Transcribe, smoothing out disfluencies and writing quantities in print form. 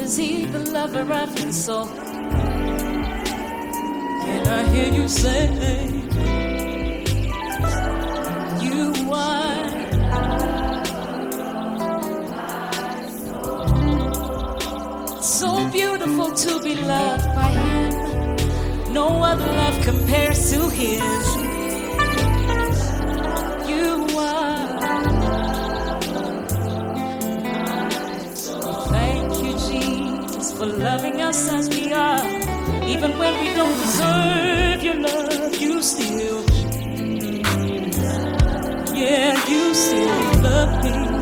Is he the lover of your soul? Can I hear you say you are so beautiful to be loved by him? No other love compares to his. You are. Thank you, Jesus, for loving us as we are. Even when we don't deserve your love, you still, yeah, you still love me.